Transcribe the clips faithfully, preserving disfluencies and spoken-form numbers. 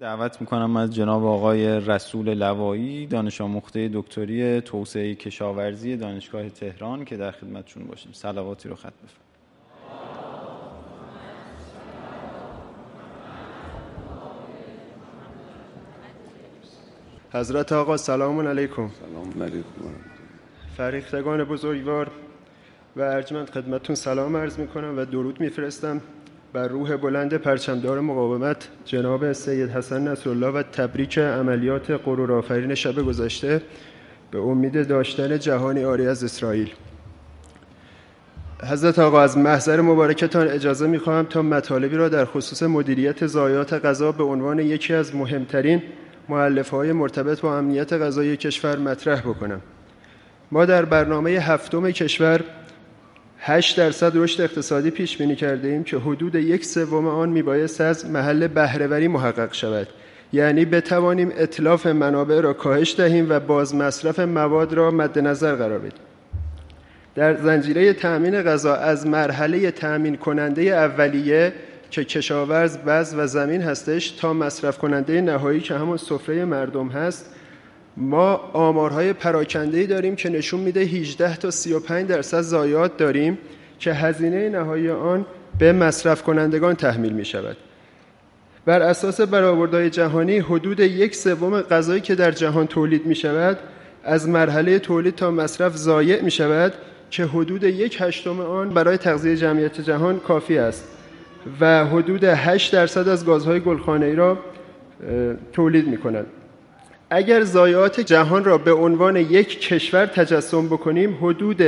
دعوت میکنم از جناب آقای رسول لوایی، دانش آموخته دکتری توسعه کشاورزی دانشگاه تهران که در خدمتشون باشیم. صلواتی رو خط بفرمایید. حضرت آقا سلام علیکم. سلام علیکم. فریختگان بزرگوار و ارجمند خدمتتون سلام عرض میکنم و درود میفرستم بر روح بلند پرچمدار مقاومت جناب سید حسن نصرالله و تبریک عملیات غرورآفرین شب گذشته به امید داشتن جهانی عاری از اسرائیل. حضرت آقا از محضر مبارکتان اجازه میخواهم تا مطالبی را در خصوص مدیریت ضایعات غذا به عنوان یکی از مهمترین مؤلفه‌های مرتبط با امنیت غذایی کشور مطرح بکنم. ما در برنامه هفتم کشور هشت درصد رشد اقتصادی پیش بینی کرده ایم که حدود یک سوم آن میبایست از محل بهره‌وری محقق شود، یعنی بتوانیم اتلاف منابع را کاهش دهیم و باز مصرف مواد را مد نظر قرار بدیم. در زنجیره تأمین غذا از مرحله تأمین کننده اولیه که کشاورز، بذر و زمین هستش تا مصرف کننده نهایی که همون سفره مردم هست، ما آمارهای پراکنده‌ای داریم که نشون میده هجده تا سی و پنج درصد ضایعات داریم که هزینه نهایی آن به مصرف کنندگان تحمیل می شود. بر اساس برآوردهای جهانی حدود یک سوم غذایی که در جهان تولید می شود از مرحله تولید تا مصرف ضایع می شود که حدود یک هشتم آن برای تغذیه جمعیت جهان کافی است و حدود هشت درصد از گازهای گلخانه‌ای را تولید می کند. اگر ضایعات جهان را به عنوان یک کشور تجسم بکنیم، حدود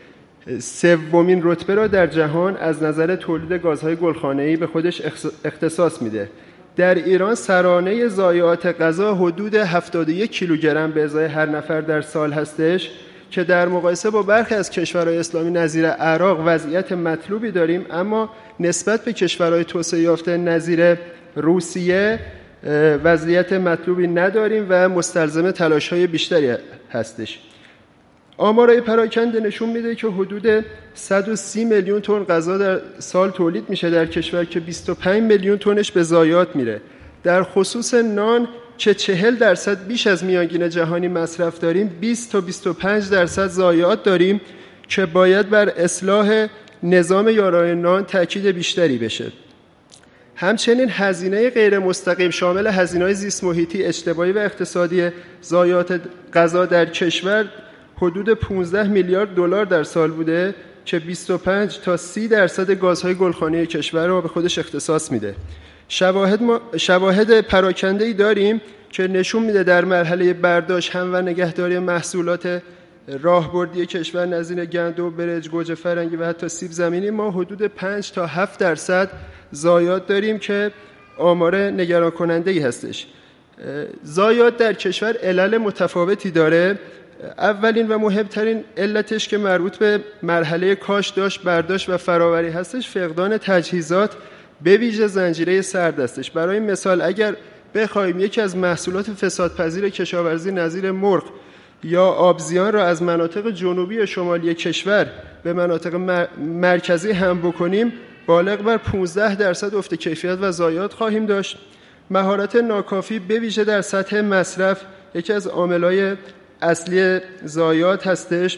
سومین رتبه را در جهان از نظر تولید گازهای گلخانه‌ای به خودش اختصاص میده. در ایران سرانه ضایعات غذا حدود هفتاد و یک کیلوگرم به ازای هر نفر در سال هستش که در مقایسه با برخی از کشورهای اسلامی نظیر عراق وضعیت مطلوبی داریم، اما نسبت به کشورهای توسعه یافته نظیر روسیه وضعیت مطلوبی نداریم و مستلزم تلاش‌های بیشتری هستش. آمارهای پراکنده نشون میده که حدود صد و سی میلیون تن غذا در سال تولید میشه در کشور که بیست و پنج میلیون تنش به ضایعات میره. در خصوص نان که چهل درصد بیش از میانگین جهانی مصرف داریم، بیست تا بیست و پنج درصد ضایعات داریم که باید بر اصلاح نظام یارای نان تاکید بیشتری بشه. همچنین هزینه غیر مستقیم شامل هزینه‌های زیست محیطی، اجتماعی و اقتصادی ضایعات غذا در کشور حدود پانزده میلیارد دلار در سال بوده که بیست و پنج تا سی درصد گازهای گلخانه‌ای کشور را به خودش اختصاص میده. شواهد ما شواهد پراکنده‌ای داریم که نشون میده در مرحله برداشت هم و نگهداری محصولات راهبردی کشور نظیر گندم، برنج، گوجه فرنگی و حتی سیب زمینی ما حدود پنج تا هفت درصد ضایعات داریم که آمار نگران کننده ای هستش. ضایعات در کشور علل متفاوتی داره. اولین و مهمترین علتش که مربوط به مرحله کاشت، برداشت و فراوری هستش فقدان تجهیزات به ویژه زنجیره سرد هستش. برای مثال اگر بخوایم یکی از محصولات فسادپذیر کشاورزی نظیر مرغ یا آبزیان را از مناطق جنوبی و شمالی کشور به مناطق مرکزی هم بکنیم، بالغ بر پانزده درصد افت کیفیت و ضایعات خواهیم داشت. مهارت ناکافی به ویژه در سطح مصرف یکی از عامل‌های اصلی ضایعات هستش.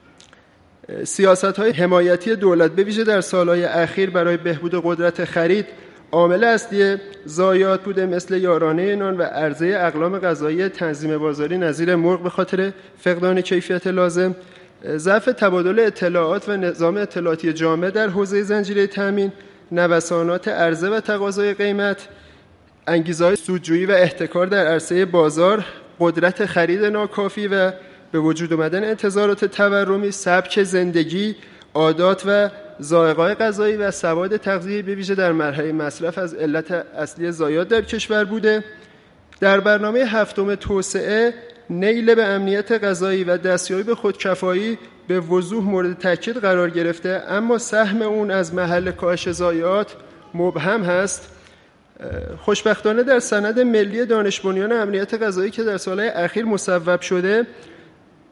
سیاست‌های حمایتی دولت به ویژه در سال‌های اخیر برای بهبود قدرت خرید عامل اصلی ضایعات بوده، مثل یارانه نان و عرضه اقلام غذایی تنظیم بازاری نظیر مرغ به خاطر فقدان کیفیت لازم. ضعف تبادل اطلاعات و نظام اطلاعاتی جامع در حوزه زنجیره تامین، نوسانات عرضه و تقاضای قیمت، انگیزه‌های سودجویی و احتکار در عرصه بازار، قدرت خرید ناکافی و به وجود آمدن انتظارات تورمی، سبک زندگی، عادات و ذائقه‌های غذایی و سواد تغذیه‌ای به ویژه در مرحله مصرف از علت اصلی ضایعات در کشور بوده. در برنامه هفتم توسعه نیل به امنیت غذایی و دستیابی به خودکفایی به وضوح مورد تاکید قرار گرفته، اما سهم اون از محل کاهش ضایعات مبهم هست. خوشبختانه در سند ملی دانش بنیان امنیت غذایی که در سالهای اخیر مصوب شده،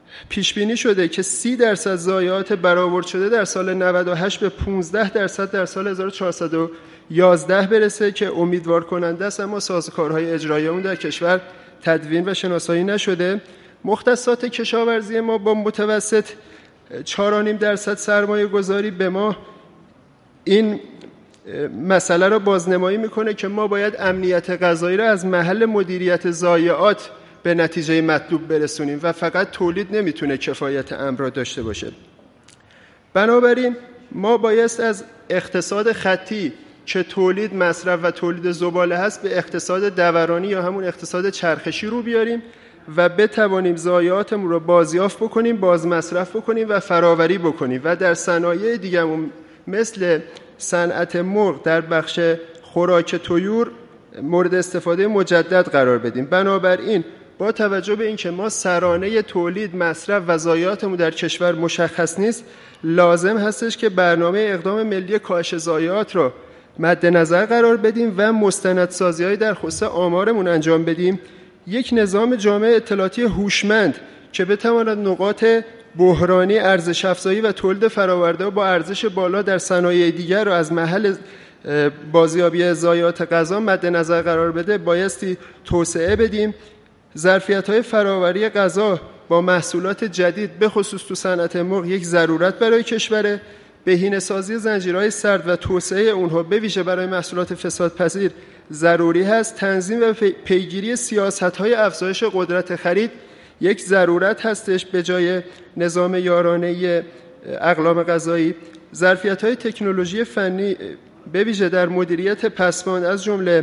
پیش بینی شده که سی درصد ضایعات برآورد شده در سال نود و هشت به پانزده درصد در سال هزار و چهارصد و یازده برسه که امیدوار کننده است، اما سازوکارهای اجرایی اون در کشور تدوین و شناسایی نشده. مختصات کشاورزی ما با متوسط چهار و نیم درصد سرمایه گذاری به ما این مسئله را بازنمایی میکنه که ما باید امنیت غذایی را از محل مدیریت ضایعات به نتیجه مطلوب برسونیم و فقط تولید نمیتونه کفایت امر را داشته باشه. بنابراین ما بایست از اقتصاد خطی که تولید، مصرف و تولید زباله هست به اقتصاد دورانی یا همون اقتصاد چرخشی رو بیاریم و بتوانیم ضایعاتمون رو بازیافت بکنیم، باز مصرف بکنیم و فراوری بکنیم و در صنایع دیگه مثل صنعت مرغ در بخش خوراک طیور مورد استفاده مجدد قرار بدیم. بنابراین با توجه به اینکه ما سرانه تولید، مصرف و ضایعاتمون در کشور مشخص نیست، لازم هستش که برنامه اقدام ملی کاهش ضایعات رو مد نظر قرار بدیم و مستندسازی‌های در خصوص آمارمون انجام بدیم. یک نظام جامعه اطلاعاتی هوشمند که بتواند نقاط بحرانی ارزش افزایی و تولید فراورده با ارزش بالا در صنایع دیگر رو از محل بازیابی ضایعات غذا مد نظر قرار بده، بایستی توسعه بدیم. ظرفیت‌های فراوری غذا با محصولات جدید به خصوص تو صنعت مرغ یک ضرورت برای کشوره. بهینه‌سازی زنجیرهای سرد و توسعه اونها به ویژه برای محصولات فسادپذیر ضروری هست. تنظیم و پیگیری سیاست‌های افزایش قدرت خرید یک ضرورت هستش به جای نظام یارانه اقلام غذایی. ظرفیت‌های تکنولوژی فنی به ویژه در مدیریت پسماند از جمله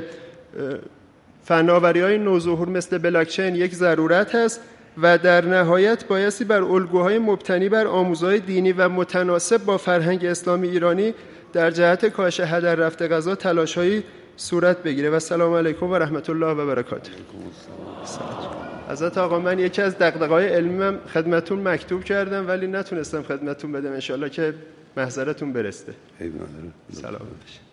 فناوری‌های نوظهور مثل بلاکچین یک ضرورت هست و در نهایت بایستی بر الگوهای مبتنی بر آموزهای دینی و متناسب با فرهنگ اسلامی ایرانی در جهت کاهش هدر رفته غذا تلاش‌هایی صورت بگیره. و السلام علیکم و رحمت الله و برکاته. حضرت آقا، من یکی از دغدغه‌های علمیم خدمتون مکتوب کردم ولی نتونستم خدمتون بدم، انشالله که محضرتون برسته. سلام.